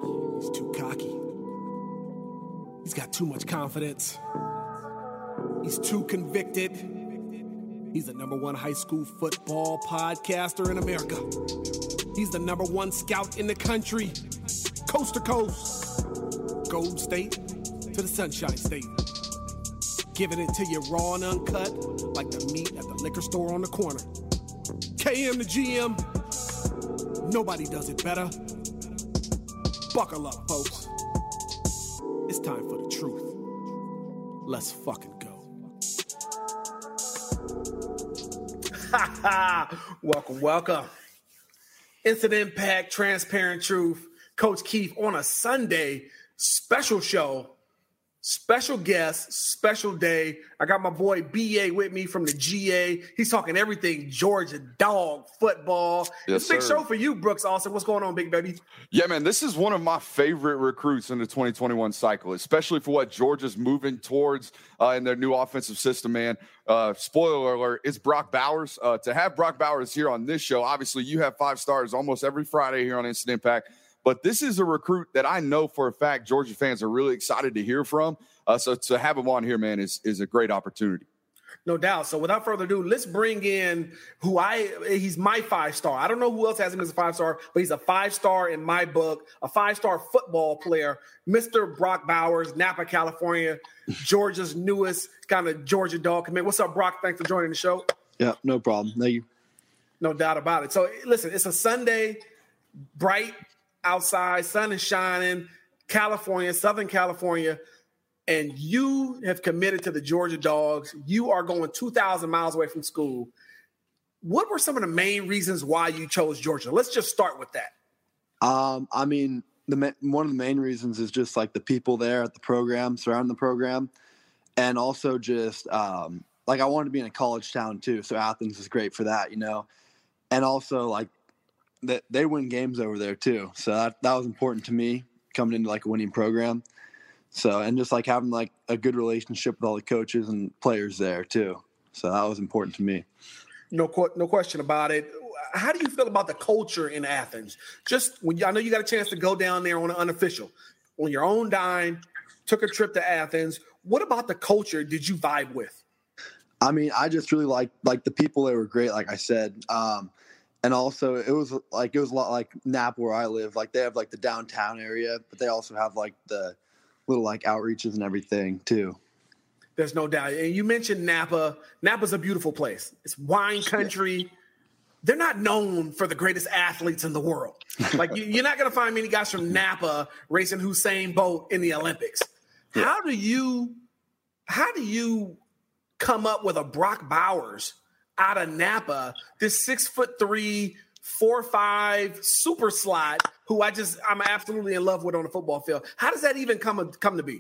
He's too cocky. He's got too much confidence. He's too convicted. He's the #1 high school football podcaster in America. He's the #1 scout in the country, coast to coast, Golden State to the Sunshine State. Giving it to you raw and uncut, like the meat at the liquor store on the corner. KM the GM, nobody does it better. Buckle up, folks. It's time for the truth. Let's fucking go. Welcome. Instant Impact, Transparent Truth. Coach Keith on a Sunday, special show, special guest, special day. I got my boy BA with me from the GA. He's talking everything Georgia Dog football. Yes, it's a big sir. show for you, Brooks Austin. What's going on, big baby? Yeah, man, this is one of my favorite recruits in the 2021 cycle, especially for what Georgia's moving towards in their new offensive system, man. Spoiler alert, it's Brock Bowers. To have Brock Bowers here on this show, obviously you have 5 stars almost every Friday here on Instant Impact. But this is a recruit that I know for a fact Georgia fans are really excited to hear from. So to have him on here, man, is a great opportunity. No doubt. So without further ado, let's bring in he's my 5-star. I don't know who else has him as a 5-star, but he's a 5-star in my book, a 5-star football player, Mr. Brock Bowers, Napa, California, Georgia's newest kind of Georgia Dog commit. What's up, Brock? Thanks for joining the show. Yeah, no problem. Thank you. No doubt about it. So listen, it's a Sunday, bright outside, sun is shining, California, Southern California, and you have committed to the Georgia Dogs. You are going 2,000 miles away from school. What were some of the main reasons why you chose Georgia? Let's just start with that. I mean, one of the main reasons is just like the people there at the program, surrounding the program, and also just like I wanted to be in a college town too, so Athens is great for that, you know, and also like that they win games over there too, so that was important to me coming into like a winning program. So, and just like having like a good relationship with all the coaches and players there too. So that was important to me. No question about it. How do you feel about the culture in Athens? Just when I know you got a chance to go down there on an unofficial, on your own dime, took a trip to Athens. What about the culture did you vibe with? I mean, I just really like the people there were great, like I said. And also it was a lot like Napa where I live. Like they have like the downtown area, but they also have like the little like outreaches and everything too. There's no doubt. And you mentioned Napa. Napa's a beautiful place. It's wine country. They're not known for the greatest athletes in the world. Like you're not going to find many guys from Napa racing Usain Bolt in the Olympics. Yeah. How do you come up with a Brock Bowers out of Napa, this 6'3", 4'5" super slot who I'm absolutely in love with on the football field? How does that even come to be?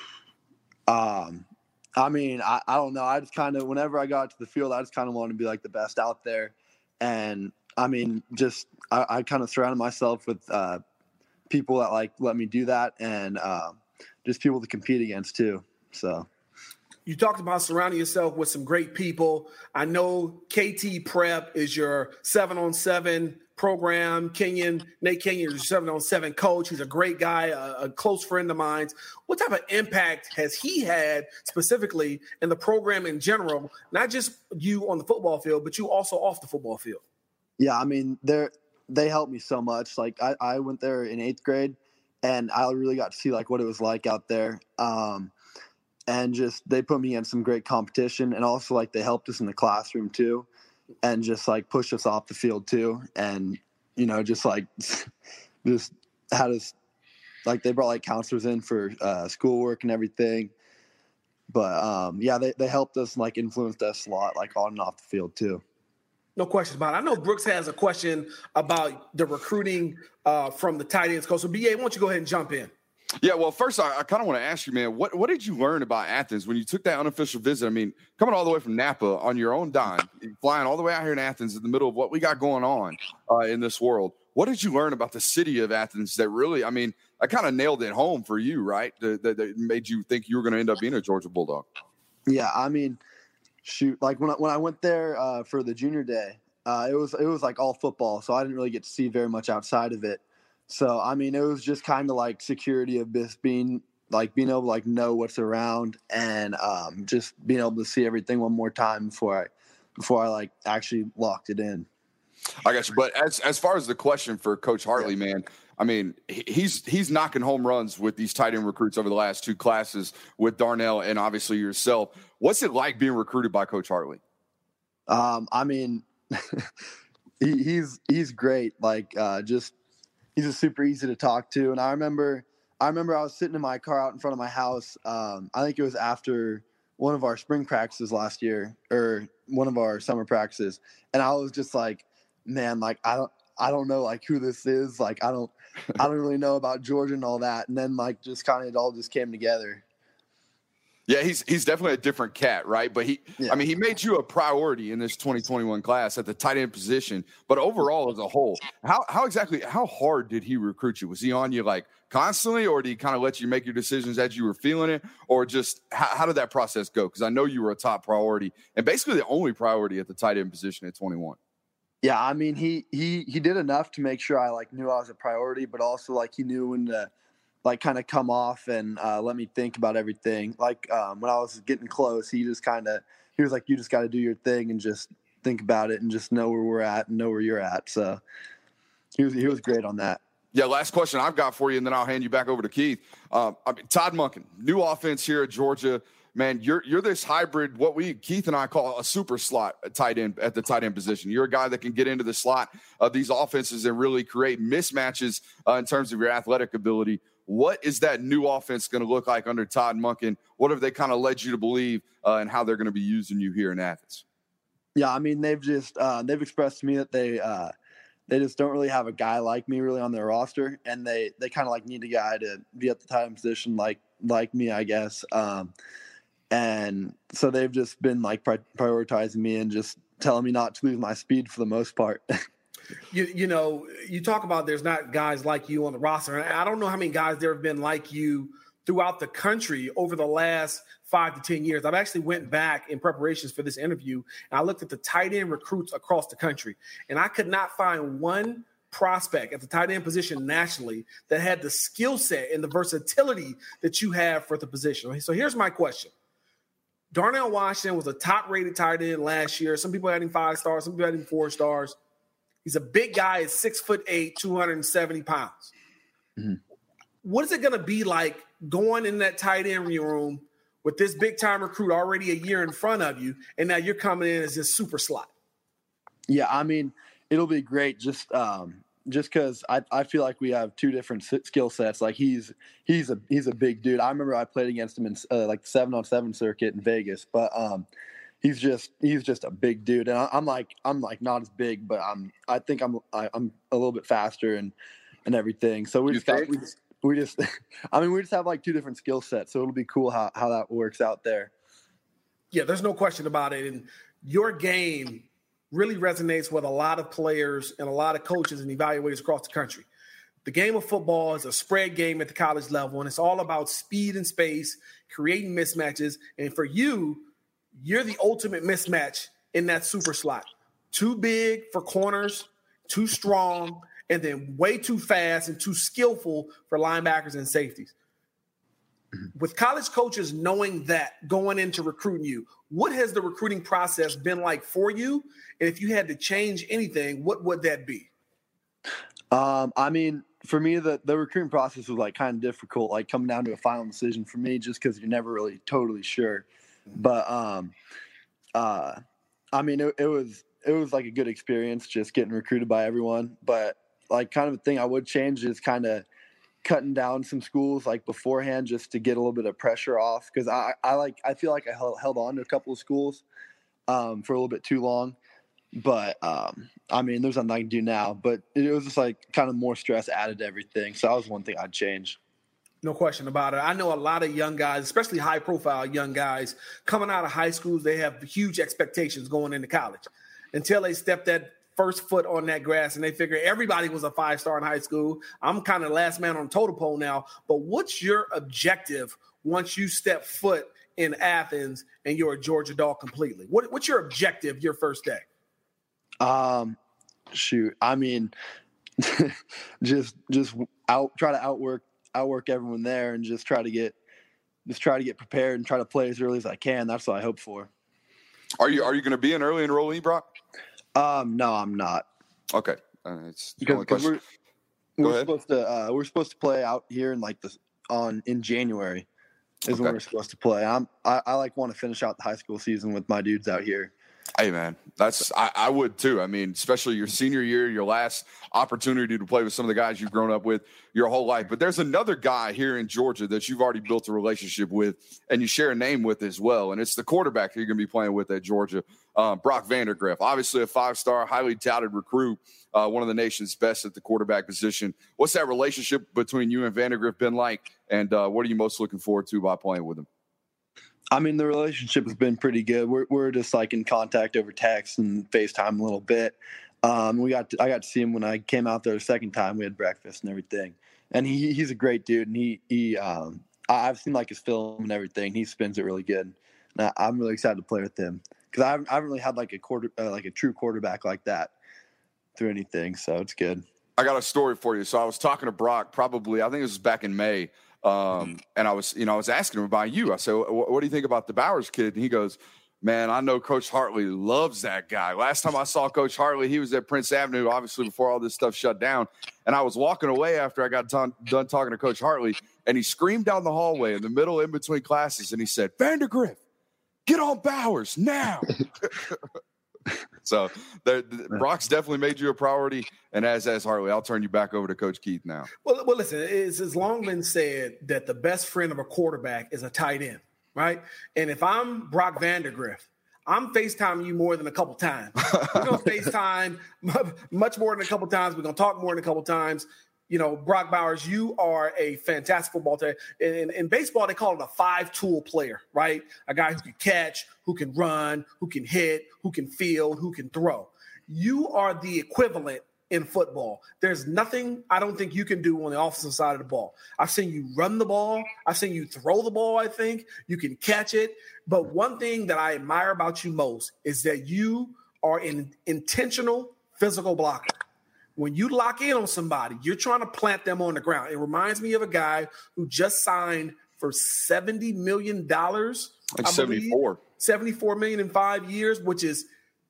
I mean, I don't know. I just kind of, whenever I got to the field, I just kind of wanted to be like the best out there. And I mean, just, I kind of surrounded myself with people that like let me do that, and just people to compete against too. So. You talked about surrounding yourself with some great people. I know KT Prep is your 7-on-7 program. Nate Kenyon is your 7-on-7 coach. He's a great guy, a close friend of mine. What type of impact has he had specifically in the program in general, not just you on the football field, but you also off the football field? Yeah, I mean, they helped me so much. Like I went there in 8th grade, and I really got to see like what it was like out there. And just they put me in some great competition, and also like they helped us in the classroom too, and just like push us off the field too. And, you know, just like just had us like they brought like counselors in for schoolwork and everything. But yeah, they helped us and like influenced us a lot, like on and off the field too. No question about it. I know Brooks has a question about the recruiting from the tight ends coach. So BA, why don't you go ahead and jump in? Yeah, well, first, I kind of want to ask you, man, what did you learn about Athens when you took that unofficial visit? I mean, coming all the way from Napa on your own dime, flying all the way out here in Athens in the middle of what we got going on in this world. What did you learn about the city of Athens that really, I mean, I kind of nailed it home for you, right? That made you think you were going to end up being a Georgia Bulldog. Yeah, I mean, shoot, like when I went there for the junior day, it was like all football, so I didn't really get to see very much outside of it. So, I mean, it was just kind of like security of just being able to like know what's around and just being able to see everything one more time before I like actually locked it in. I got you. But as far as the question for Coach Hartley, man, I mean, he's knocking home runs with these tight end recruits over the last 2 classes with Darnell and obviously yourself. What's it like being recruited by Coach Hartley? I mean, he's great. Like, just he's just super easy to talk to. And I remember I was sitting in my car out in front of my house. I think it was after one of our spring practices last year or one of our summer practices, and I was just like, man, like I don't know like who this is. Like I don't really know about Georgia and all that. And then like just kind of it all just came together. Yeah, he's definitely a different cat, right? But I mean, he made you a priority in this 2021 class at the tight end position. But overall, as a whole, how hard did he recruit you? Was he on you like constantly, or did he kind of let you make your decisions as you were feeling it, or just how did that process go? Because I know you were a top priority and basically the only priority at the tight end position at 21. Yeah, I mean, he did enough to make sure I like knew I was a priority, but also like he knew when to like kind of come off and let me think about everything. Like when I was getting close, he was like, you just got to do your thing and just think about it and just know where we're at and know where you're at. So he was great on that. Yeah, last question I've got for you, and then I'll hand you back over to Keith. Todd Monken, new offense here at Georgia. Man, you're this hybrid, what Keith and I call a super slot tight end at the tight end position. You're a guy that can get into the slot of these offenses and really create mismatches in terms of your athletic ability. What is that new offense going to look like under Todd Monken? What have they kind of led you to believe and how they're going to be using you here in Athens? Yeah, I mean, they've expressed to me that they just don't really have a guy like me really on their roster, and they kind of like need a guy to be at the tight end position like me, I guess. And so they've just been like prioritizing me and just telling me not to lose my speed for the most part. You know, you talk about there's not guys like you on the roster. And I don't know how many guys there have been like you throughout the country over the last 5 to 10 years. I've actually went back in preparations for this interview, and I looked at the tight end recruits across the country, and I could not find one prospect at the tight end position nationally that had the skill set and the versatility that you have for the position. So here's my question. Darnell Washington was a top-rated tight end last year. Some people had him 5 stars, some people had him 4 stars. He's a big guy at 6'8", 270 pounds. Mm-hmm. What is it going to be like going in that tight end room with this big-time recruit already a year in front of you, and now you're coming in as this super slot? Yeah, I mean, it'll be great just because I feel like we have 2 different skill sets. Like he's a big dude. I remember I played against him in like the 7-on-7 circuit in Vegas, but he's just a big dude, and I'm like not as big, but I think I'm a little bit faster and everything. So we just have like 2 different skill sets. So it'll be cool how that works out there. Yeah, there's no question about it. And your game really resonates with a lot of players and a lot of coaches and evaluators across the country. The game of football is a spread game at the college level, and it's all about speed and space, creating mismatches. And for you, you're the ultimate mismatch in that super slot. Too big for corners, too strong, and then way too fast and too skillful for linebackers and safeties. With college coaches knowing that going into recruiting you, what has the recruiting process been like for you? And if you had to change anything, what would that be? I mean, for me, the recruiting process was like kind of difficult, like coming down to a final decision for me, just because you're never really totally sure. But I mean, it was like a good experience just getting recruited by everyone. But like kind of the thing I would change is kind of cutting down some schools like beforehand just to get a little bit of pressure off, because I feel like I held on to a couple of schools for a little bit too long. But I mean, there's nothing I can do now, but it was just like kind of more stress added to everything. So that was one thing I'd change. No question about it. I know a lot of young guys, especially high-profile young guys, coming out of high schools, they have huge expectations going into college until they step that first foot on that grass and they figure everybody was a 5-star in high school. I'm kind of last man on the totem pole now. But what's your objective once you step foot in Athens and you're a Georgia dog completely? What's your objective your first day? Shoot. I mean, just try to outwork everyone there, and just try to get prepared and try to play as early as I can. That's what I hope for. Are you going to be an early enrollee, Brock? No, I'm not. Okay, it's because we're supposed to play out here in January is when we're supposed to play. I want to finish out the high school season with my dudes out here. Hey, man, I would too. I mean, especially your senior year, your last opportunity to play with some of the guys you've grown up with your whole life. But there's another guy here in Georgia that you've already built a relationship with and you share a name with as well. And it's the quarterback you're going to be playing with at Georgia, Brock Vandagriff. Obviously a 5-star, highly touted recruit, one of the nation's best at the quarterback position. What's that relationship between you and Vandagriff been like? And what are you most looking forward to by playing with him? I mean, the relationship has been pretty good. We're just in contact over text and FaceTime a little bit. I got to see him when I came out there the second time. We had breakfast and everything. And he's a great dude. And I've seen his film and everything. He spins it really good. And I'm really excited to play with him because I haven't really had a true quarterback like that through anything. So it's good. I got a story for you. So I was talking to Brock probably, I think it was back in May. And I was asking him about you. I said, what do you think about the Bowers kid? And he goes, man, I know Coach Hartley loves that guy. Last time I saw Coach Hartley, he was at Prince Avenue, obviously before all this stuff shut down. And I was walking away after I got done talking to Coach Hartley, and he screamed down the hallway in the middle in between classes, and he said, Vandagriff, get on Bowers now. So Brock's definitely made you a priority, and as Hartley, I'll turn you back over to Coach Keith now. Well, listen, it's long been said that the best friend of a quarterback is a tight end, right? And if I'm Brock Vandagriff, I'm FaceTiming you more than a couple times. We're going to FaceTime much more than a couple times. We're going to talk more than a couple times. Brock Bowers, you are a fantastic football player. In baseball, they call it a 5-tool player, right? A guy who can catch, who can run, who can hit, who can field, who can throw. You are the equivalent in football. There's nothing I don't think you can do on the offensive side of the ball. I've seen you run the ball. I've seen you throw the ball, I think. You can catch it. But one thing that I admire about you most is that you are an intentional physical blocker. When you lock in on somebody, you're trying to plant them on the ground. It reminds me of a guy who just signed for $70 million. Like 74. $74 million in 5 years, which is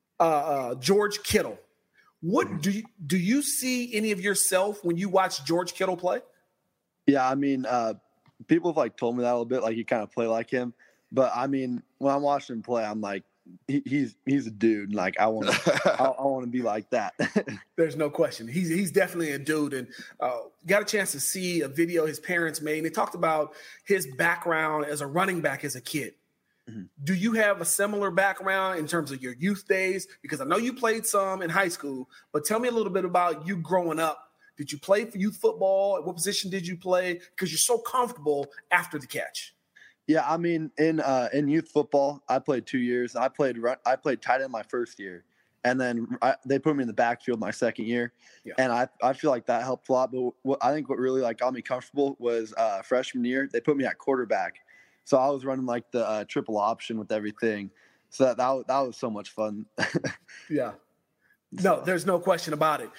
George Kittle. What do you see any of yourself when you watch George Kittle play? Yeah, I mean, people have told me that a little bit, you kind of play like him. But I mean, when I'm watching him play, I'm like, he's a dude. I want to be like that. There's no question. He's definitely a dude. And got a chance to see a video his parents made. And they talked about his background as a running back as a kid. Mm-hmm. Do you have a similar background in terms of your youth days? Because I know you played some in high school, but tell me a little bit about you growing up. Did you play for youth football? What position did you play? Because you're so comfortable after the catch. Yeah, I mean, in youth football, I played 2 years. I played tight end my first year, and then they put me in the backfield my second year, and I feel like that helped a lot. But what really got me comfortable was freshman year. They put me at quarterback, so I was running the triple option with everything. So that was so much fun. Yeah, no, there's no question about it.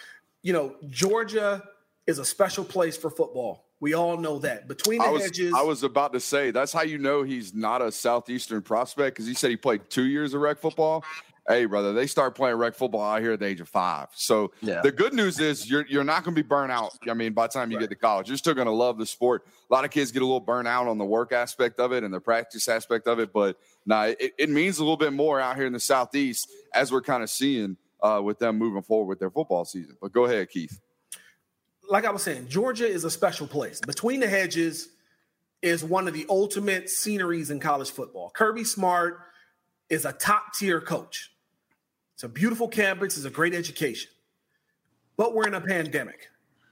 Georgia is a special place for football. We all know that. Between the hedges. I was about to say, that's how you know he's not a Southeastern prospect, because he said he played 2 years of rec football. Hey, brother, they start playing rec football out here at the age of 5. So The good news is you're not going to be burnt out. I mean, by the time you get to college, you're still going to love the sport. A lot of kids get a little burnt out on the work aspect of it and the practice aspect of it. But it means a little bit more out here in the Southeast, as we're kind of seeing with them moving forward with their football season. But go ahead, Keith. Like I was saying, Georgia is a special place. Between the Hedges is one of the ultimate sceneries in college football. Kirby Smart is a top-tier coach. It's a beautiful campus. It's a great education. But we're in a pandemic.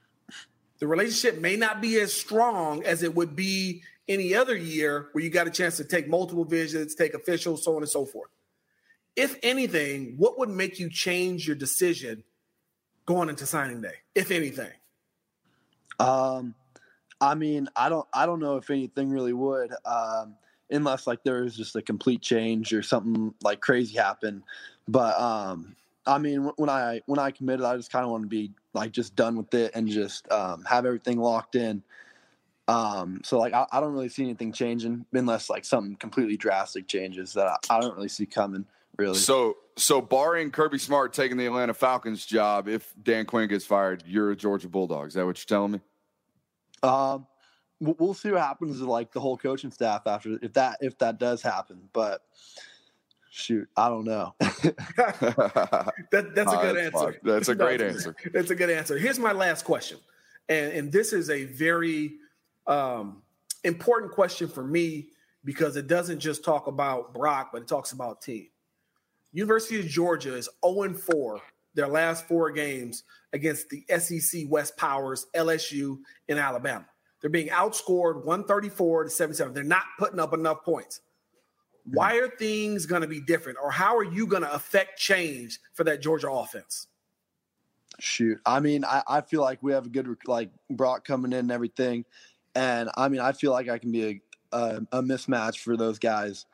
The relationship may not be as strong as it would be any other year where you got a chance to take multiple visits, take officials, so on and so forth. If anything, what would make you change your decision going into signing day, if anything? I mean, I don't know if anything really would, unless there was just a complete change or something crazy happen. But I mean, when I committed, I just kind of want to be like just done with it and just have everything locked in. So like I don't really see anything changing unless like something completely drastic changes that I don't really see coming. Really. So barring Kirby Smart taking the Atlanta Falcons job, if Dan Quinn gets fired, you're a Georgia Bulldog. Is that what you're telling me? We'll see what happens to like the whole coaching staff after if that does happen. But shoot, I don't know. That's a good answer. That's a great answer. That's a good answer. Here's my last question, and this is a very important question for me because it doesn't just talk about Brock, but it talks about team. University of Georgia is 0-4 their last 4 games against the SEC West powers, LSU and Alabama. They're being outscored 134-77. They're not putting up enough points. Why are things going to be different, or how are you going to affect change for that Georgia offense? Shoot, I mean, I feel like we have a good like Brock coming in and everything, and I mean, I feel like I can be a mismatch for those guys.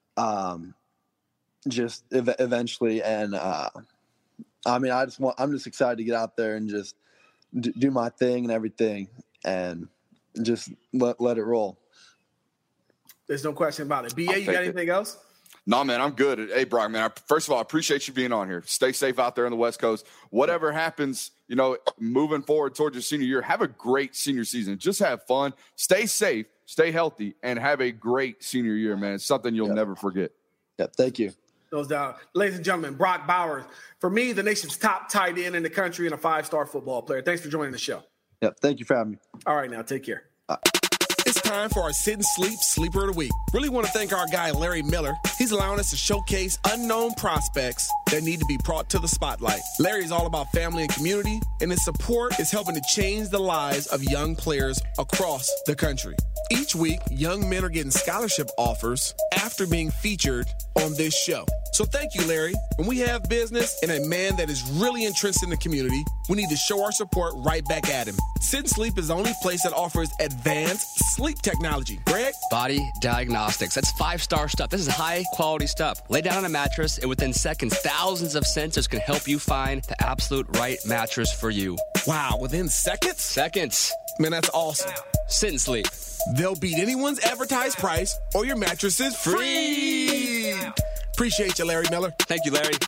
Just eventually, and I mean, I'm just excited to get out there and just do my thing and everything, and just let it roll. There's no question about it. BA, you got anything else? No, man, I'm good. Hey, Brock, man, first of all, I appreciate you being on here. Stay safe out there on the West Coast. Whatever happens, moving forward towards your senior year, have a great senior season. Just have fun. Stay safe, stay healthy, and have a great senior year, man. It's something you'll never forget. Yeah, thank you. Goes down. Ladies and gentlemen, Brock Bowers, for me, the nation's top tight end in the country and a 5-star football player. Thanks for joining the show. Yep, thank you for having me. All right, now, take care. It's time for our Sit and Sleep Sleeper of the Week. Really want to thank our guy, Larry Miller. He's allowing us to showcase unknown prospects that need to be brought to the spotlight. Larry is all about family and community, and his support is helping to change the lives of young players across the country. Each week, young men are getting scholarship offers after being featured on this show. So thank you, Larry. When we have business and a man that is really entrenched in the community, we need to show our support right back at him. Sit and Sleep is the only place that offers advanced sleep technology. Greg? Body Diagnostics. That's 5-star stuff. This is high-quality stuff. Lay down on a mattress, and within seconds, thousands of sensors can help you find the absolute right mattress for you. Wow, within seconds? Seconds. Man, that's awesome. Sit and Sleep. They'll beat anyone's advertised price, or your mattress is free. Appreciate you, Larry Miller. Thank you, Larry.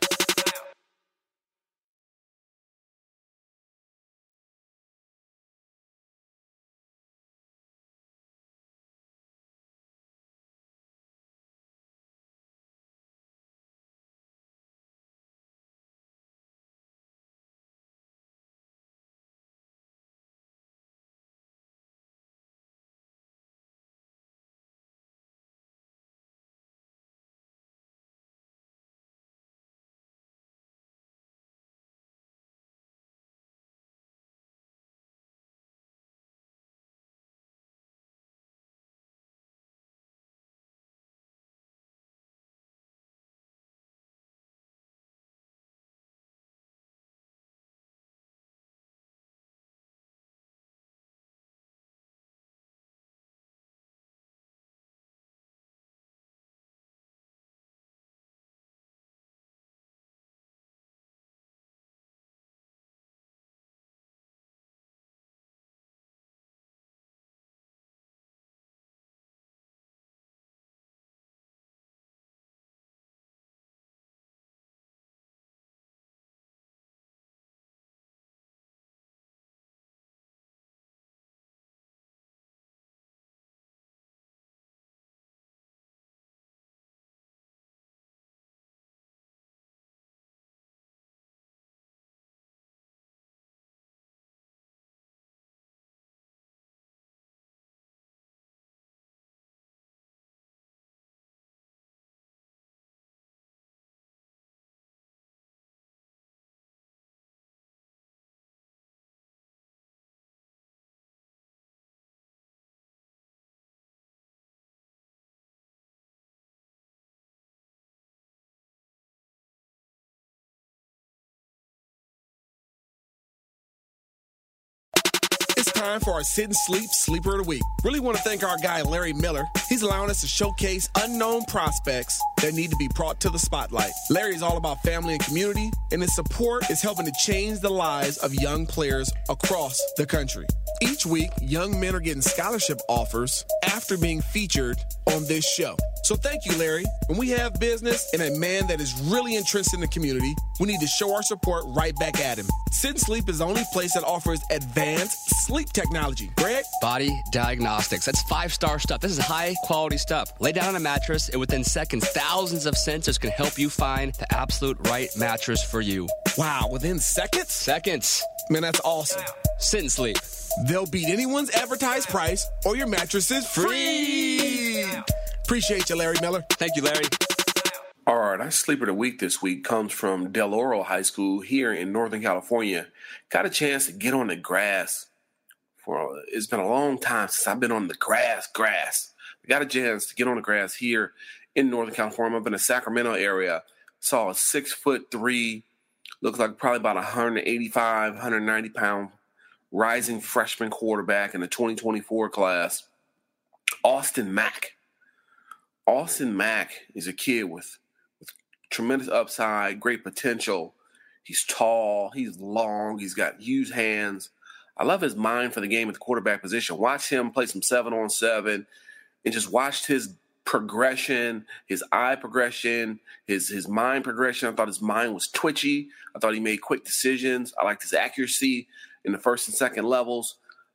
It's time for our Sit and Sleep Sleeper of the Week. Really want to thank our guy, Larry Miller. He's allowing us to showcase unknown prospects that need to be brought to the spotlight. Larry is all about family and community, and his support is helping to change the lives of young players across the country. Each week, young men are getting scholarship offers after being featured on this show. So thank you, Larry. When we have business and a man that is really entrenched in the community, we need to show our support right back at him. Sit and Sleep is the only place that offers advanced sleep technology. Greg? Body Diagnostics. That's 5-star stuff. This is high-quality stuff. Lay down on a mattress, and within seconds, thousands of sensors can help you find the absolute right mattress for you. Wow, within seconds? Seconds. Man, that's awesome. Sit and Sleep. They'll beat anyone's advertised price, or your mattress is free. Appreciate you, Larry Miller. Thank you, Larry. All right, our Sleeper of the Week this week comes from Del Oro High School here in Northern California. Got a chance to get on the grass. It's been a long time since I've been on the grass. We got a chance to get on the grass here in Northern California. I've been in the Sacramento area. Saw a 6'3", looks like probably about 185, 190 pound rising freshman quarterback in the 2024 class, Austin Mack. Austin Mack is a kid with tremendous upside, great potential. He's tall, he's long, he's got huge hands. I love his mind for the game at the quarterback position. Watch him play some 7-on-7 and just watched his progression, his eye progression, his mind progression. I thought his mind was twitchy. I thought he made quick decisions. I liked his accuracy in the first and second levels.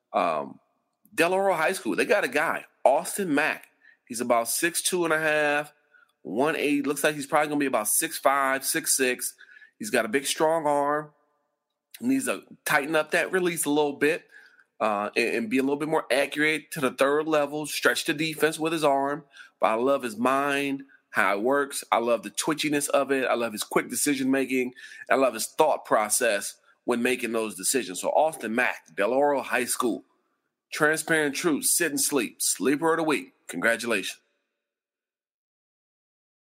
Del Oro High School, they got a guy, Austin Mack. He's about 6'2.5", 180. Looks like he's probably going to be about 6'5", 6'6". He's got a big, strong arm. He needs to tighten up that release a little bit and be a little bit more accurate to the third level, stretch the defense with his arm. But I love his mind, how it works. I love the twitchiness of it. I love his quick decision-making. I love his thought process when making those decisions. So Austin Mack, Del Oro High School. Transparent Truth, Sit and Sleep, Sleeper of the Week. Congratulations.